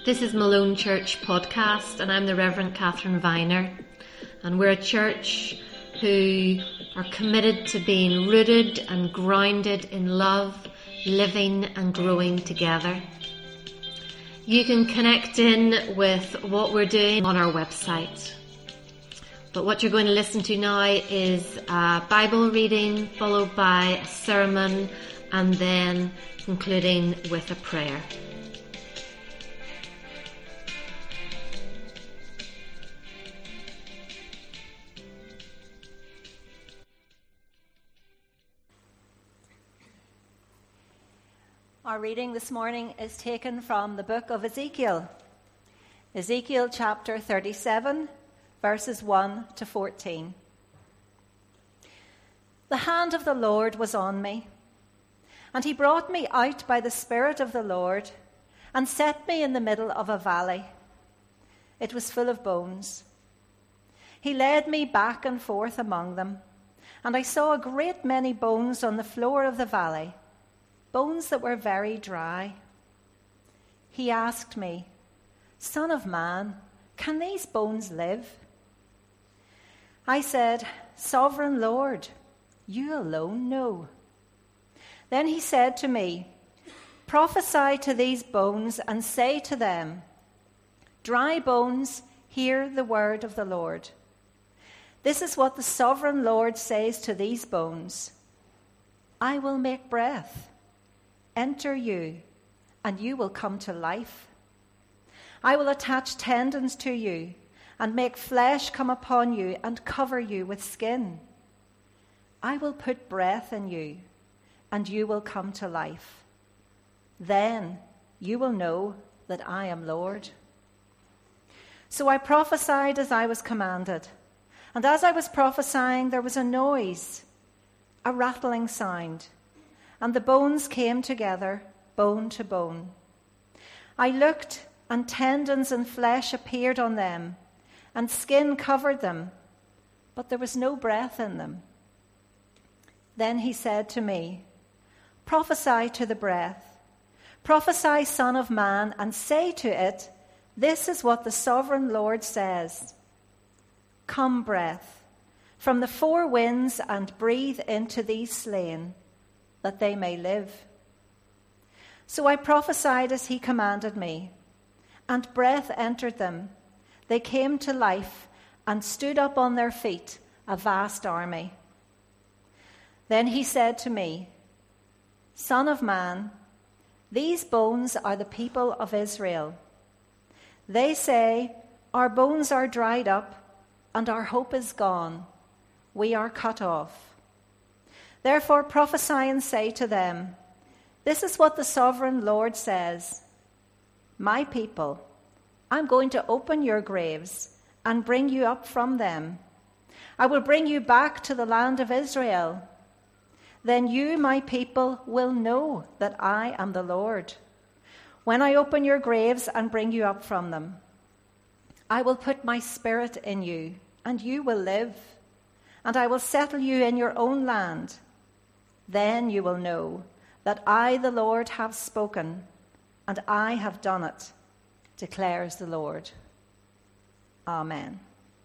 This is Malone Church Podcast, and I'm the Reverend Catherine Viner, and we're a church who are committed to being rooted and grounded in love, living and growing together. You can connect in with what we're doing on our website. But what you're going to listen to now is a Bible reading, followed by a sermon, and then concluding with a prayer. Our reading this morning is taken from the book of Ezekiel. Ezekiel chapter 37, verses 1 to 14. The hand of the Lord was on me, and he brought me out by the Spirit of the Lord and set me in the middle of a valley. It was full of bones. He led me back and forth among them, and I saw a great many bones on the floor of the valley, bones that were very dry. He asked me, "Son of man, can these bones live?" I said, "Sovereign Lord, you alone know." Then he said to me, "Prophesy to these bones and say to them, 'Dry bones, hear the word of the Lord. This is what the Sovereign Lord says to these bones. I will make breath enter you, and you will come to life. I will attach tendons to you and make flesh come upon you and cover you with skin. I will put breath in you, and you will come to life. Then you will know that I am Lord." So I prophesied as I was commanded, and as I was prophesying there was a noise, a rattling sound, and the bones came together, bone to bone. I looked, and tendons and flesh appeared on them, and skin covered them, but there was no breath in them. Then he said to me, "Prophesy to the breath. Prophesy, Son of Man, and say to it, 'This is what the Sovereign Lord says. Come, breath, from the four winds and breathe into these slain, that they may live.' So I prophesied as he commanded me, and breath entered them. They came to life and stood up on their feet, a vast army. Then he said to me, 'Son of man, these bones are the people of Israel. They say, our bones are dried up, and our hope is gone. We are cut off. Therefore prophesy and say to them, this is what the Sovereign Lord says. My people, I'm going to open your graves and bring you up from them. I will bring you back to the land of Israel. Then you, my people, will know that I am the Lord. When I open your graves and bring you up from them, I will put my spirit in you, and you will live, and I will settle you in your own land. Then you will know that I, the Lord, have spoken, and I have done it, declares the Lord." Amen.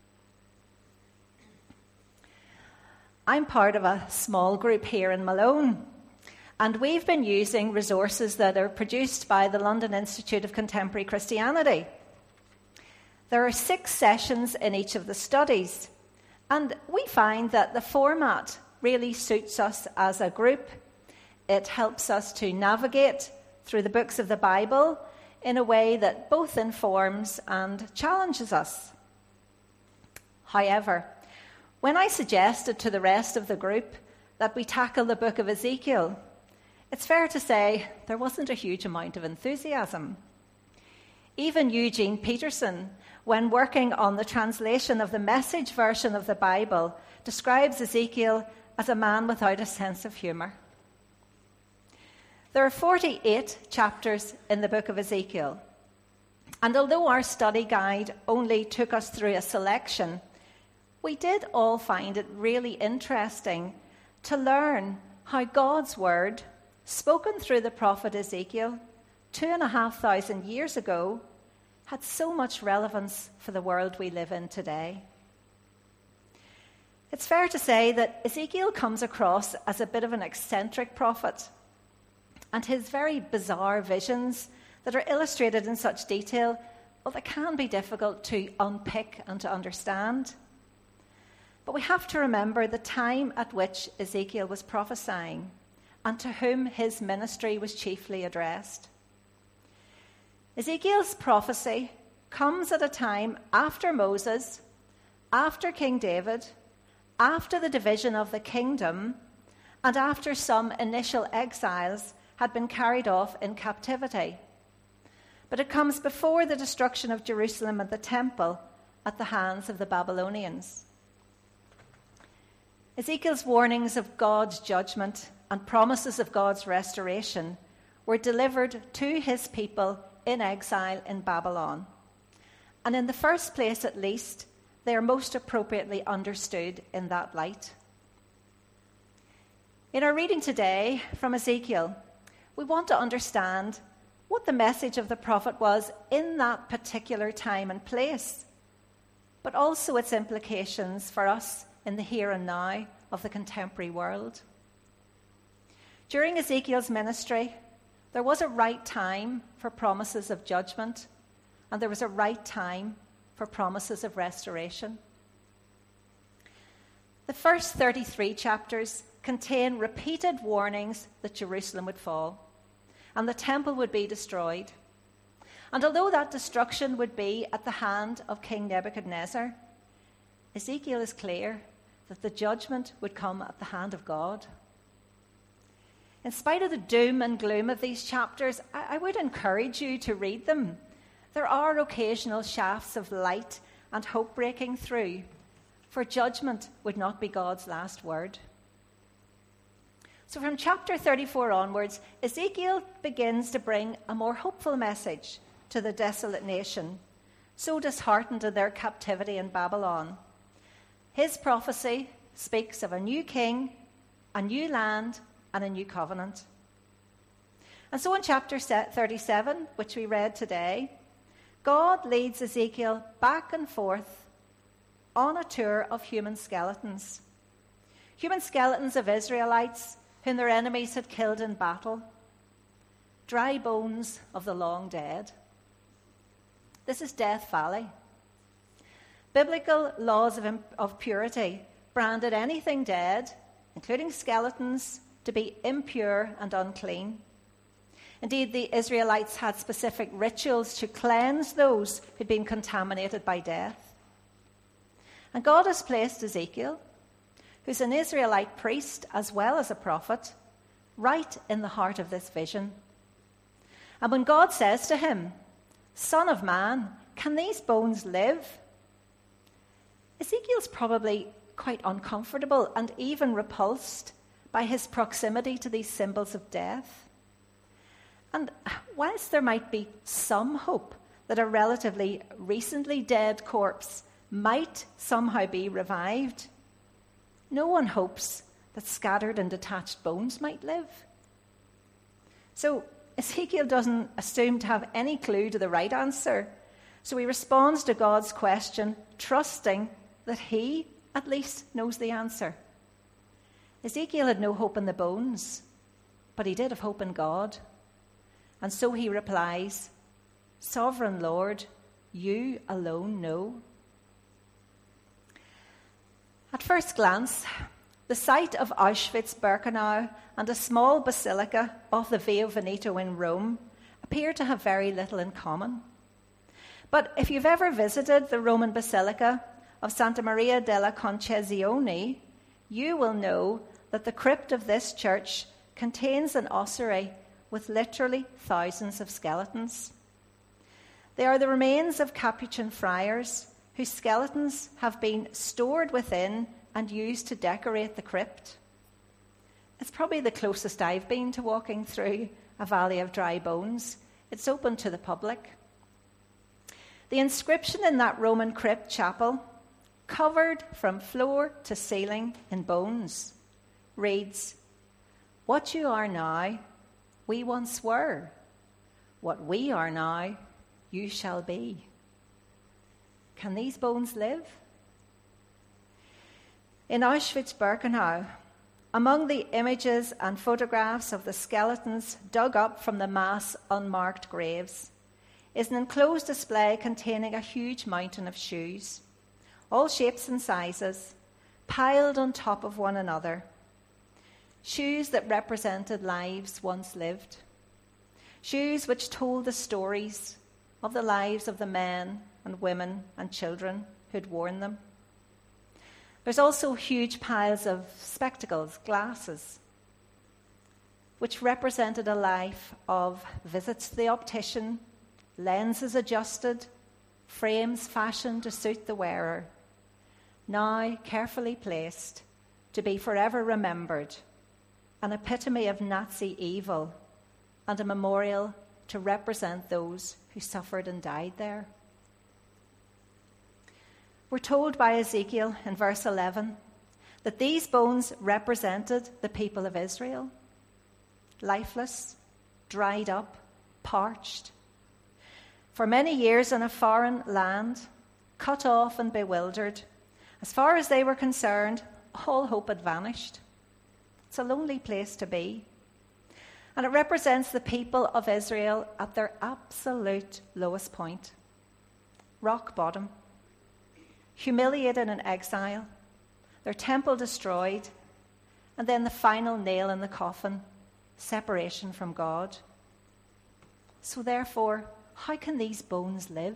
I'm part of a small group here in Malone, and we've been using resources that are produced by the London Institute of Contemporary Christianity. There are 6 sessions in each of the studies, and we find that the format really suits us as a group. It helps us to navigate through the books of the Bible in a way that both informs and challenges us. However, when I suggested to the rest of the group that we tackle the book of Ezekiel, it's fair to say there wasn't a huge amount of enthusiasm. Even Eugene Peterson, when working on the translation of the Message version of the Bible, describes Ezekiel as a man without a sense of humour. There are 48 chapters in the book of Ezekiel, and although our study guide only took us through a selection, we did all find it really interesting to learn how God's word, spoken through the prophet Ezekiel 2,500 years ago, had so much relevance for the world we live in today. It's fair to say that Ezekiel comes across as a bit of an eccentric prophet, and his very bizarre visions that are illustrated in such detail, well, they can be difficult to unpick and to understand. But we have to remember the time at which Ezekiel was prophesying and to whom his ministry was chiefly addressed. Ezekiel's prophecy comes at a time after Moses, after King David, after the division of the kingdom, and after some initial exiles had been carried off in captivity. But it comes before the destruction of Jerusalem and the temple at the hands of the Babylonians. Ezekiel's warnings of God's judgment and promises of God's restoration were delivered to his people in exile in Babylon. And in the first place, at least, they are most appropriately understood in that light. In our reading today from Ezekiel, we want to understand what the message of the prophet was in that particular time and place, but also its implications for us in the here and now of the contemporary world. During Ezekiel's ministry, there was a right time for promises of judgment, and there was a right time for promises of restoration. The first 33 chapters contain repeated warnings that Jerusalem would fall and the temple would be destroyed. And although that destruction would be at the hand of King Nebuchadnezzar, Ezekiel is clear that the judgment would come at the hand of God. In spite of the doom and gloom of these chapters, I would encourage you to read them. There are occasional shafts of light and hope breaking through, for judgment would not be God's last word. So from chapter 34 onwards, Ezekiel begins to bring a more hopeful message to the desolate nation, so disheartened in their captivity in Babylon. His prophecy speaks of a new king, a new land, and a new covenant. And so in chapter 37, which we read today, God leads Ezekiel back and forth on a tour of human skeletons of Israelites whom their enemies had killed in battle, dry bones of the long dead. This is Death Valley. Biblical laws of purity branded anything dead, including skeletons, to be impure and unclean. Indeed, the Israelites had specific rituals to cleanse those who'd been contaminated by death. And God has placed Ezekiel, who's an Israelite priest as well as a prophet, right in the heart of this vision. And when God says to him, "Son of man, can these bones live?" Ezekiel's probably quite uncomfortable and even repulsed by his proximity to these symbols of death. And whilst there might be some hope that a relatively recently dead corpse might somehow be revived, no one hopes that scattered and detached bones might live. So Ezekiel doesn't assume to have any clue to the right answer. So he responds to God's question, trusting that he at least knows the answer. Ezekiel had no hope in the bones, but he did have hope in God. And so he replies, "Sovereign Lord, you alone know." At first glance, the site of Auschwitz-Birkenau and a small basilica off the Via Veneto in Rome appear to have very little in common. But if you've ever visited the Roman Basilica of Santa Maria della Concezione, you will know that the crypt of this church contains an ossuary with literally thousands of skeletons. They are the remains of Capuchin friars whose skeletons have been stored within and used to decorate the crypt. It's probably the closest I've been to walking through a valley of dry bones. It's open to the public. The inscription in that Roman crypt chapel, covered from floor to ceiling in bones, reads, "What you are now, we once were. What we are now, you shall be. Can these bones live? In Auschwitz-Birkenau, among the images and photographs of the skeletons dug up from the mass unmarked graves, is an enclosed display containing a huge mountain of shoes, all shapes and sizes, piled on top of one another. Shoes that represented lives once lived. Shoes which told the stories of the lives of the men and women and children who'd worn them. There's also huge piles of spectacles, glasses, which represented a life of visits to the optician, lenses adjusted, frames fashioned to suit the wearer, now carefully placed to be forever remembered, an epitome of Nazi evil and a memorial to represent those who suffered and died there. We're told by Ezekiel in verse 11 that these bones represented the people of Israel, lifeless, dried up, parched. For many years in a foreign land, cut off and bewildered, as far as they were concerned, all hope had vanished. It's a lonely place to be. And it represents the people of Israel at their absolute lowest point. Rock bottom. Humiliated in exile, their temple destroyed, and then the final nail in the coffin, separation from God. So therefore, how can these bones live?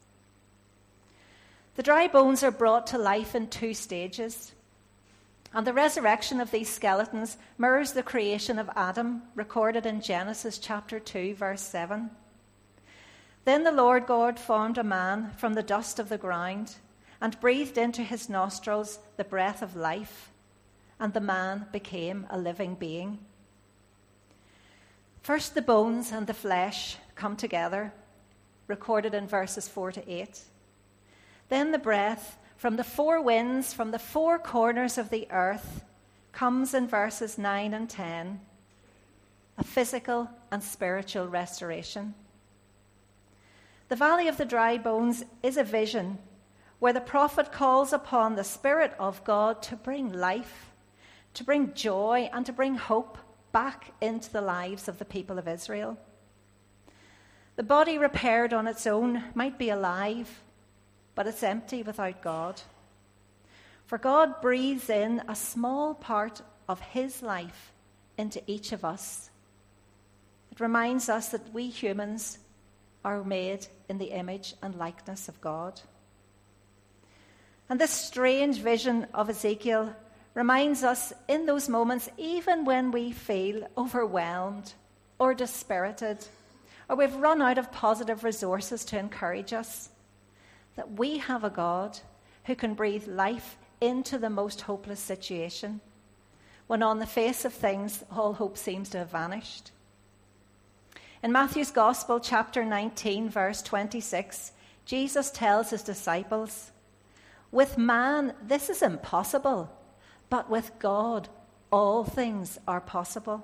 The dry bones are brought to life in 2 stages, and the resurrection of these skeletons mirrors the creation of Adam, recorded in Genesis chapter 2, verse 7. Then the Lord God formed a man from the dust of the ground, and breathed into his nostrils the breath of life, and the man became a living being. First the bones and the flesh come together, recorded in verses 4 to 8. Then the breath from the 4 winds, from the 4 corners of the earth, comes in verses 9 and 10, a physical and spiritual restoration. The Valley of the Dry Bones is a vision where the prophet calls upon the Spirit of God to bring life, to bring joy, and to bring hope back into the lives of the people of Israel. The body repaired on its own might be alive, but it's empty without God. For God breathes in a small part of his life into each of us. It reminds us that we humans are made in the image and likeness of God. And this strange vision of Ezekiel reminds us in those moments, even when we feel overwhelmed or dispirited, or we've run out of positive resources to encourage us, that we have a God who can breathe life into the most hopeless situation, when on the face of things all hope seems to have vanished. In Matthew's Gospel, chapter 19, verse 26, Jesus tells his disciples, "With man this is impossible, but with God all things are possible."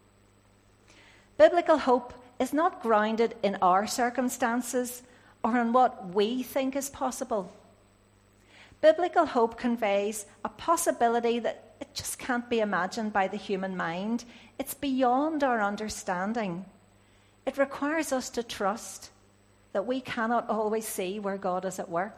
Biblical hope is not grounded in our circumstances or in what we think is possible. Biblical hope conveys a possibility that it just can't be imagined by the human mind. It's beyond our understanding. It requires us to trust that we cannot always see where God is at work.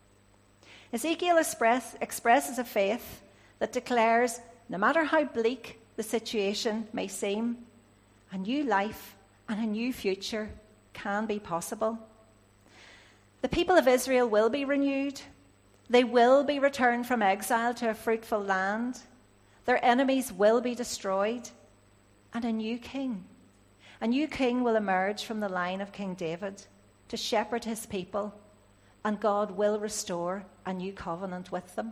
Ezekiel expresses a faith that declares, no matter how bleak the situation may seem, a new life and a new future can be possible. The people of Israel will be renewed. They will be returned from exile to a fruitful land. Their enemies will be destroyed. And a new king will emerge from the line of King David to shepherd his people, and God will restore a new covenant with them.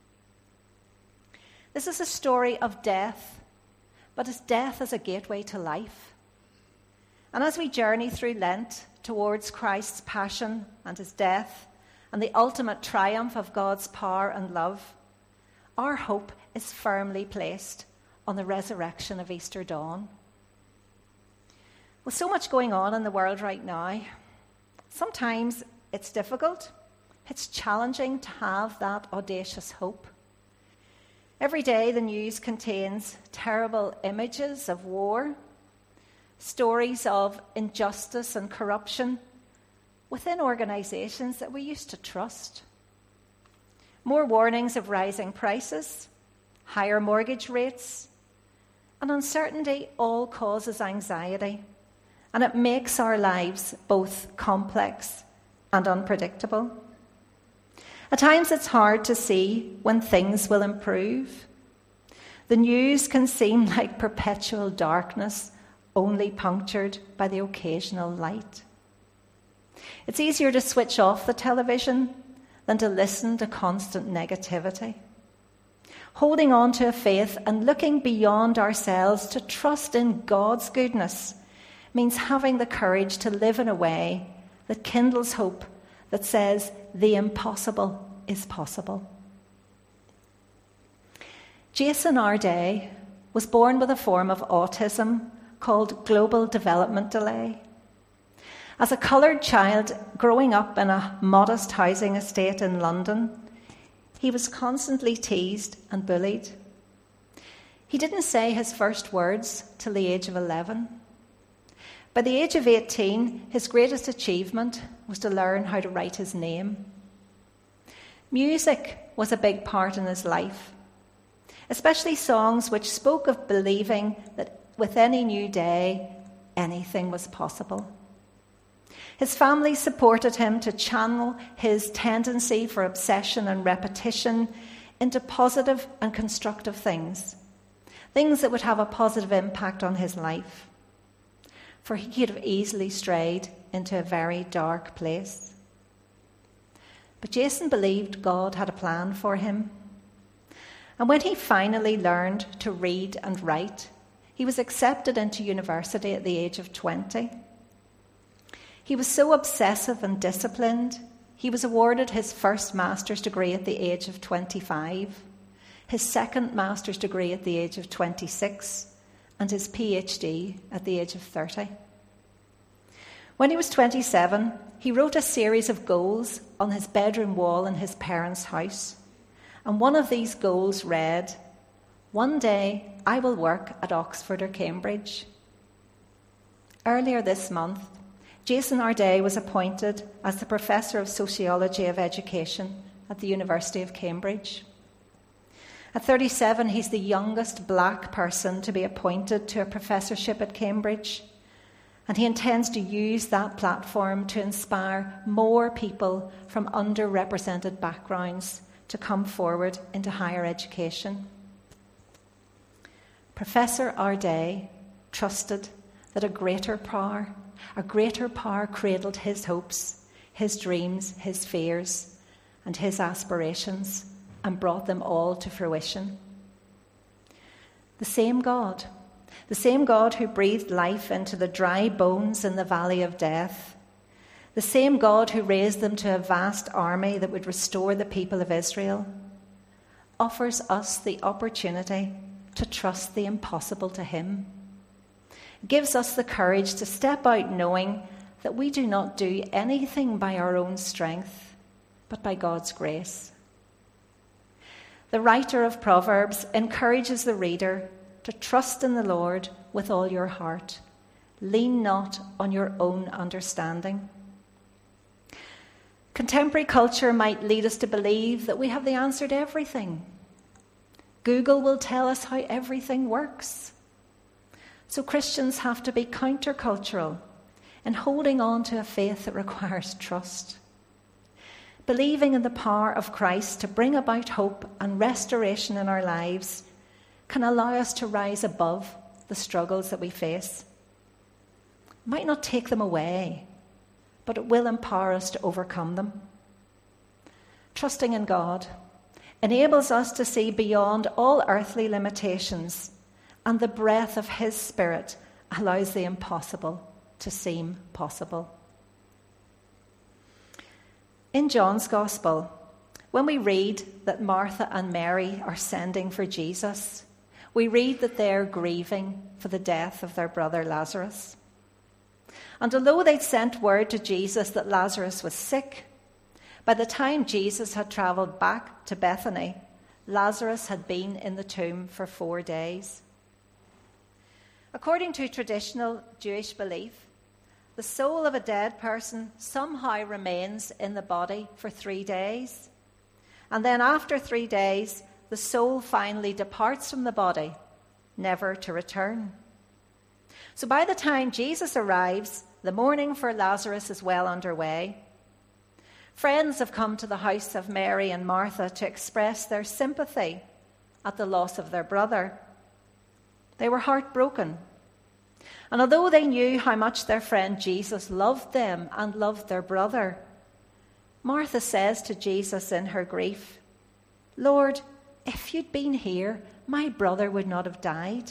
This is a story of death, but it's death as a gateway to life. And as we journey through Lent towards Christ's passion and his death and the ultimate triumph of God's power and love, our hope is firmly placed on the resurrection of Easter dawn. With so much going on in the world right now, Sometimes it's difficult. It's challenging to have that audacious hope. Every day the news contains terrible images of war, stories of injustice and corruption within organisations that we used to trust. More warnings of rising prices, higher mortgage rates, and uncertainty all causes anxiety, and it makes our lives both complex and unpredictable. At times it's hard to see when things will improve. The news can seem like perpetual darkness, only punctured by the occasional light. It's easier to switch off the television than to listen to constant negativity. Holding on to a faith and looking beyond ourselves to trust in God's goodness means having the courage to live in a way that kindles hope, that says the impossible is possible. Jason Arday was born with a form of autism called global development delay. As a coloured child growing up in a modest housing estate in London, he was constantly teased and bullied. He didn't say his first words till the age of 11. By the age of 18, his greatest achievement was to learn how to write his name. Music was a big part in his life, especially songs which spoke of believing that with any new day, anything was possible. His family supported him to channel his tendency for obsession and repetition into positive and constructive things that would have a positive impact on his life. For he could have easily strayed into a very dark place. But Jason believed God had a plan for him. And when he finally learned to read and write, he was accepted into university at the age of 20. He was so obsessive and disciplined, he was awarded his first master's degree at the age of 25, his second master's degree at the age of 26, and his PhD at the age of 30. When he was 27, he wrote a series of goals on his bedroom wall in his parents' house. And one of these goals read, "One day I will work at Oxford or Cambridge." Earlier this month, Jason Arday was appointed as the Professor of Sociology of Education at the University of Cambridge. At 37, he's the youngest black person to be appointed to a professorship at Cambridge, and he intends to use that platform to inspire more people from underrepresented backgrounds to come forward into higher education. Professor Arday trusted that a greater power cradled his hopes, his dreams, his fears, and his aspirations, and brought them all to fruition. The same God who breathed life into the dry bones in the valley of death, the same God who raised them to a vast army that would restore the people of Israel, offers us the opportunity to trust the impossible to him. It gives us the courage to step out knowing that we do not do anything by our own strength, but by God's grace. The writer of Proverbs encourages the reader to trust in the Lord with all your heart. Lean not on your own understanding. Contemporary culture might lead us to believe that we have the answer to everything. Google will tell us how everything works. So Christians have to be countercultural in holding on to a faith that requires trust. Believing in the power of Christ to bring about hope and restoration in our lives can allow us to rise above the struggles that we face. It might not take them away, but it will empower us to overcome them. Trusting in God enables us to see beyond all earthly limitations, and the breath of his Spirit allows the impossible to seem possible. In John's Gospel, when we read that Martha and Mary are sending for Jesus, we read that they're grieving for the death of their brother Lazarus. And although they'd sent word to Jesus that Lazarus was sick, by the time Jesus had travelled back to Bethany, Lazarus had been in the tomb for 4 days. According to traditional Jewish belief, the soul of a dead person somehow remains in the body for 3 days. And then after 3 days, the soul finally departs from the body, never to return. So by the time Jesus arrives, the mourning for Lazarus is well underway. Friends have come to the house of Mary and Martha to express their sympathy at the loss of their brother. They were heartbroken. And although they knew how much their friend Jesus loved them and loved their brother, Martha says to Jesus in her grief, "Lord, if you'd been here, my brother would not have died."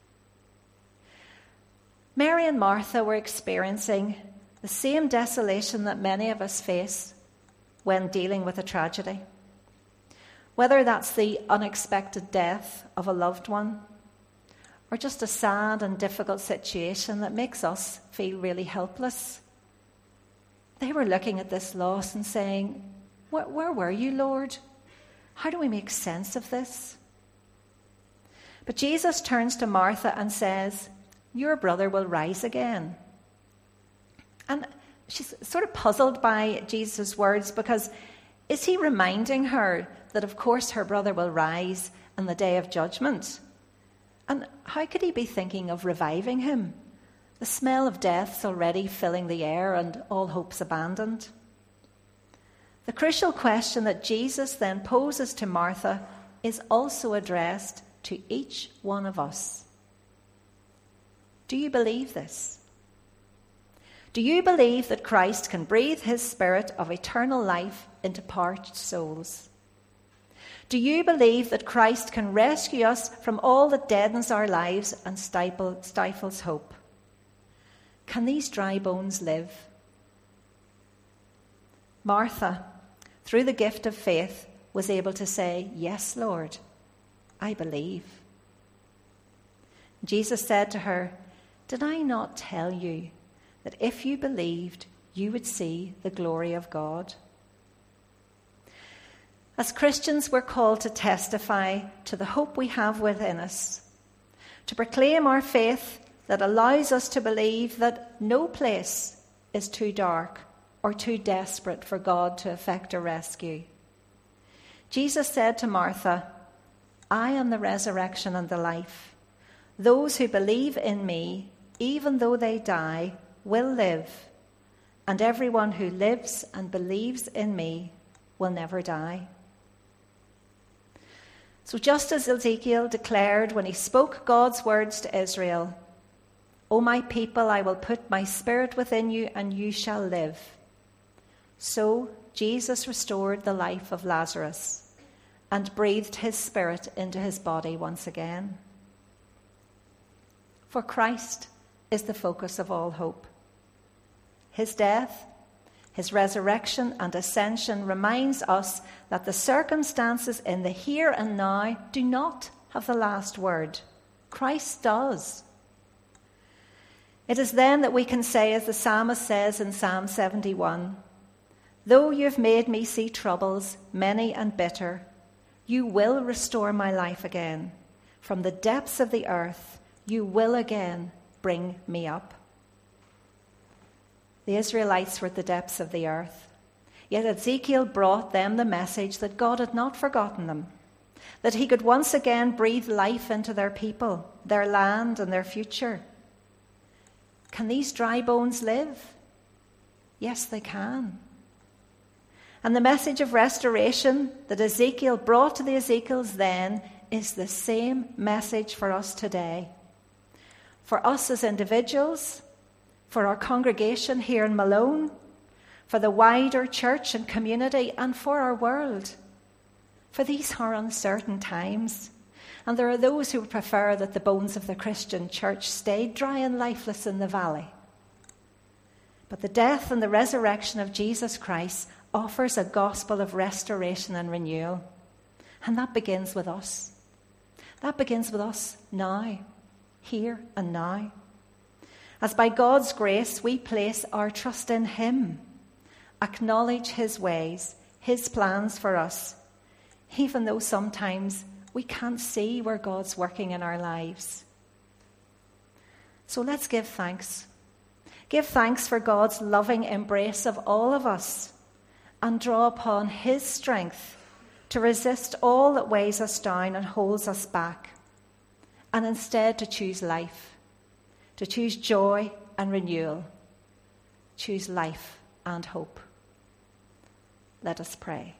Mary and Martha were experiencing the same desolation that many of us face when dealing with a tragedy. Whether that's the unexpected death of a loved one, or just a sad and difficult situation that makes us feel really helpless. They were looking at this loss and saying, where were you, Lord? How do we make sense of this? But Jesus turns to Martha and says, "Your brother will rise again." And she's sort of puzzled by Jesus' words, because is he reminding her that of course her brother will rise on the day of judgment? And how could he be thinking of reviving him? The smell of death's already filling the air and all hope's abandoned. The crucial question that Jesus then poses to Martha is also addressed to each one of us. Do you believe this? Do you believe that Christ can breathe his spirit of eternal life into parched souls? Do you believe that Christ can rescue us from all that deadens our lives and stifles hope? Can these dry bones live? Martha, through the gift of faith, was able to say, "Yes, Lord, I believe." Jesus said to her, "Did I not tell you that if you believed, you would see the glory of God?" As Christians, we're called to testify to the hope we have within us, to proclaim our faith that allows us to believe that no place is too dark or too desperate for God to effect a rescue. Jesus said to Martha, "I am the resurrection and the life. Those who believe in me, even though they die, will live, and everyone who lives and believes in me will never die." So just as Ezekiel declared when he spoke God's words to Israel, "O my people, I will put my spirit within you and you shall live," so Jesus restored the life of Lazarus and breathed his spirit into his body once again. For Christ is the focus of all hope. His death, his resurrection and ascension reminds us that the circumstances in the here and now do not have the last word. Christ does. It is then that we can say, as the psalmist says in Psalm 71, "Though you have made me see troubles, many and bitter, you will restore my life again. From the depths of the earth, you will again bring me up." The Israelites were at the depths of the earth. Yet Ezekiel brought them the message that God had not forgotten them, that he could once again breathe life into their people, their land, and their future. Can these dry bones live? Yes, they can. And the message of restoration that Ezekiel brought to the Ezekiels then is the same message for us today. For us as individuals, for our congregation here in Malone, for the wider church and community, and for our world. For these are uncertain times, and there are those who would prefer that the bones of the Christian church stayed dry and lifeless in the valley. But the death and the resurrection of Jesus Christ offers a gospel of restoration and renewal, and that begins with us. That begins with us now, here and now. as by God's grace we place our trust in him, acknowledge his ways, his plans for us, even though sometimes we can't see where God's working in our lives. So let's give thanks. Give thanks for God's loving embrace of all of us and draw upon his strength to resist all that weighs us down and holds us back, and instead to choose life, to choose joy and renewal, choose life and hope. Let us pray.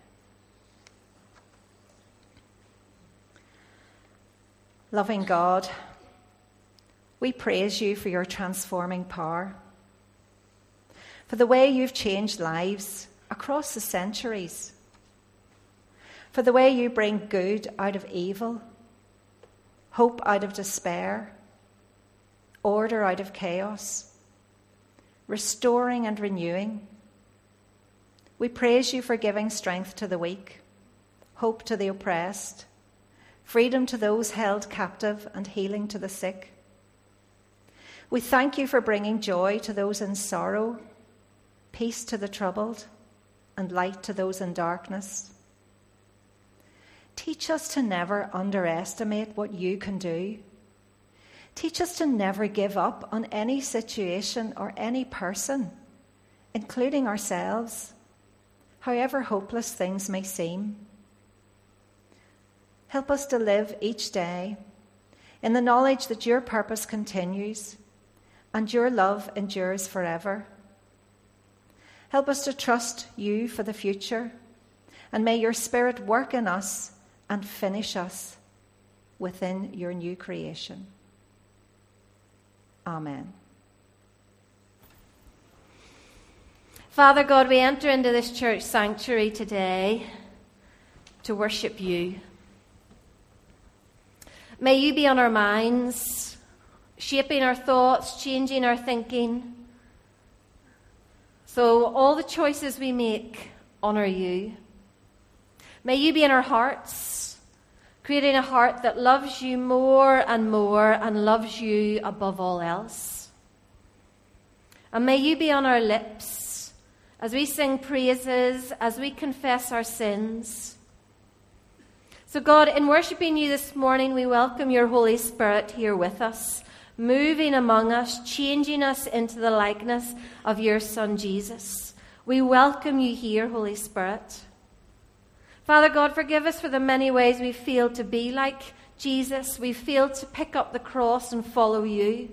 Loving God, we praise you for your transforming power, for the way you've changed lives across the centuries, for the way you bring good out of evil, hope out of despair, order out of chaos, restoring and renewing. We praise you for giving strength to the weak, hope to the oppressed, freedom to those held captive, and healing to the sick. We thank you for bringing joy to those in sorrow, peace to the troubled, and light to those in darkness. Teach us to never underestimate what you can do. Teach us to never give up on any situation or any person, including ourselves, however hopeless things may seem. Help us to live each day in the knowledge that your purpose continues and your love endures forever. Help us to trust you for the future, and may your Spirit work in us and finish us within your new creation. Amen. Father God, we enter into this church sanctuary today to worship you. May you be on our minds, shaping our thoughts, changing our thinking. So all the choices we make honour you. May you be in our hearts, creating a heart that loves you more and loves you above all else. And may you be on our lips as we sing praises, as we confess our sins. So God, in worshipping you this morning, we welcome your Holy Spirit here with us, moving among us, changing us into the likeness of your Son, Jesus. We welcome you here, Holy Spirit. Father God, forgive us for the many ways we fail to be like Jesus. We fail to pick up the cross and follow you.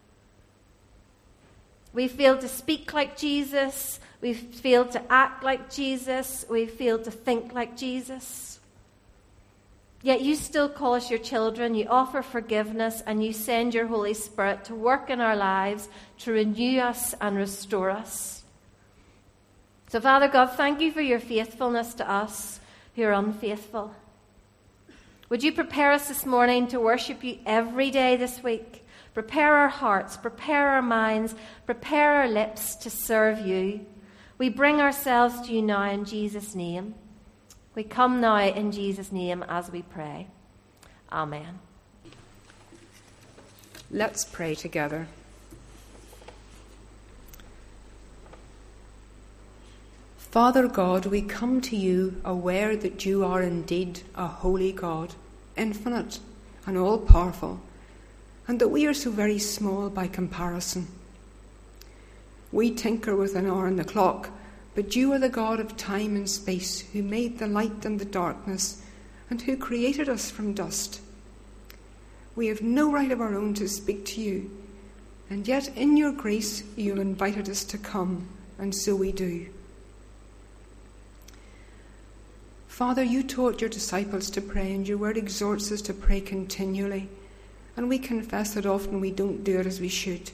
We fail to speak like Jesus. We fail to act like Jesus. We fail to think like Jesus. Yet you still call us your children, you offer forgiveness, and you send your Holy Spirit to work in our lives, to renew us and restore us. So Father God, thank you for your faithfulness to us who are unfaithful. Would you prepare us this morning to worship you every day this week? Prepare our hearts, prepare our minds, prepare our lips to serve you. We bring ourselves to you now in Jesus' name. We come now in Jesus' name as we pray. Amen. Let's pray together. Father God, we come to you aware that you are indeed a holy God, infinite and all-powerful, and that we are so very small by comparison. We tinker with an hour on the clock, but you are the God of time and space, who made the light and the darkness, and who created us from dust. We have no right of our own to speak to you, and yet in your grace you have invited us to come, and so we do. Father, you taught your disciples to pray, and your word exhorts us to pray continually, and we confess that often we don't do it as we should.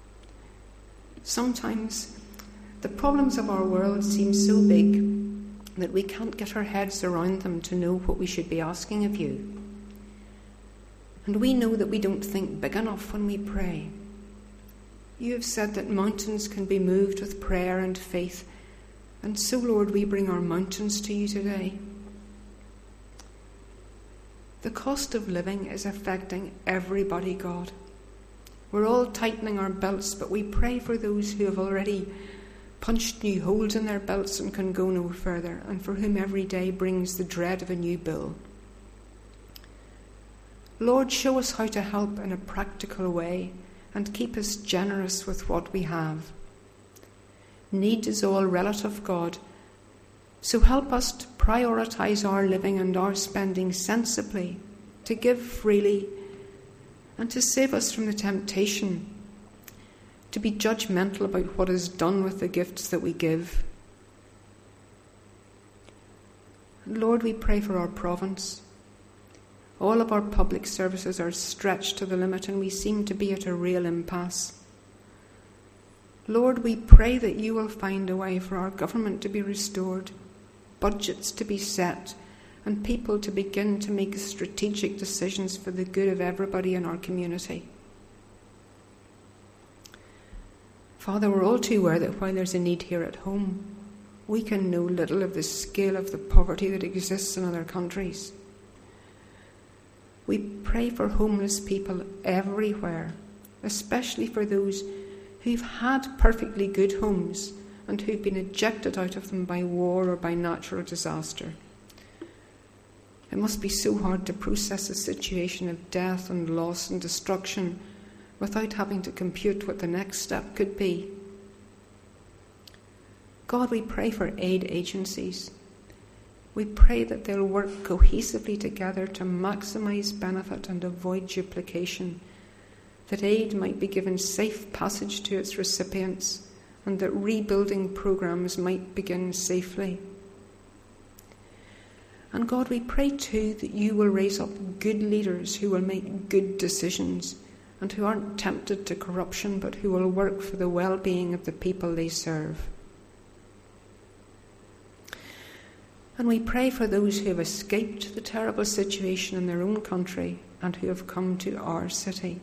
Sometimes the problems of our world seem so big that we can't get our heads around them to know what we should be asking of you. And we know that we don't think big enough when we pray. You have said that mountains can be moved with prayer and faith, and so, Lord, we bring our mountains to you today. The cost of living is affecting everybody, God. We're all tightening our belts, but we pray for those who have already punched new holes in their belts and can go no further, and for whom every day brings the dread of a new bill. Lord, show us how to help in a practical way and keep us generous with what we have. Need is all relative, God, so help us to prioritise our living and our spending sensibly, to give freely, and to save us from the temptation to be judgmental about what is done with the gifts that we give. Lord, we pray for our province. All of our public services are stretched to the limit, and we seem to be at a real impasse. Lord, we pray that you will find a way for our government to be restored, budgets to be set, and people to begin to make strategic decisions for the good of everybody in our community. Father, we're all too aware that while there's a need here at home, we can know little of the scale of the poverty that exists in other countries. We pray for homeless people everywhere, especially for those who've had perfectly good homes and who've been ejected out of them by war or by natural disaster. It must be so hard to process a situation of death and loss and destruction without having to compute what the next step could be. God, we pray for aid agencies. We pray that they'll work cohesively together to maximise benefit and avoid duplication, that aid might be given safe passage to its recipients, and that rebuilding programmes might begin safely. And God, we pray too that you will raise up good leaders who will make good decisions and who aren't tempted to corruption, but who will work for the well-being of the people they serve. And we pray for those who have escaped the terrible situation in their own country and who have come to our city.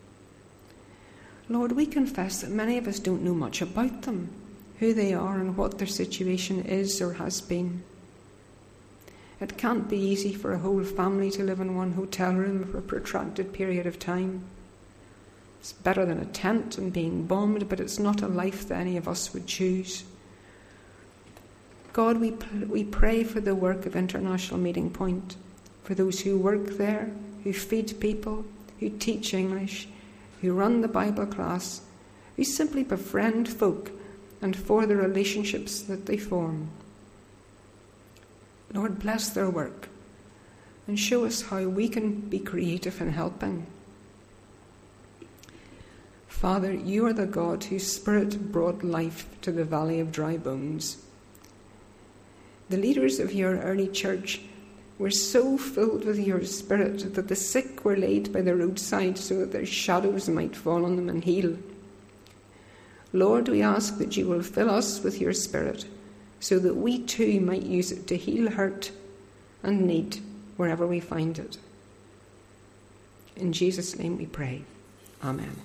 Lord, we confess that many of us don't know much about them, who they are and what their situation is or has been. It can't be easy for a whole family to live in one hotel room for a protracted period of time. It's better than a tent and being bombed, but it's not a life that any of us would choose. God, we pray for the work of International Meeting Point, for those who work there, who feed people, who teach English, who run the Bible class, who simply befriend folk, and for the relationships that they form. Lord, bless their work and show us how we can be creative in helping. Father, you are the God whose Spirit brought life to the valley of dry bones. The leaders of your early church were so filled with your Spirit that the sick were laid by the roadside so that their shadows might fall on them and heal. Lord, we ask that you will fill us with your Spirit so that we too might use it to heal hurt and need wherever we find it. In Jesus' name we pray. Amen.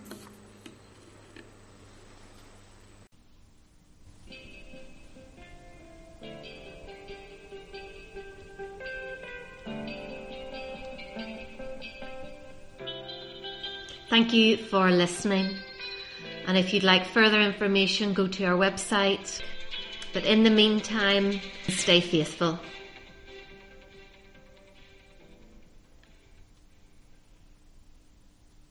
Thank you for listening. And if you'd like further information, go to our website. But in the meantime, stay faithful.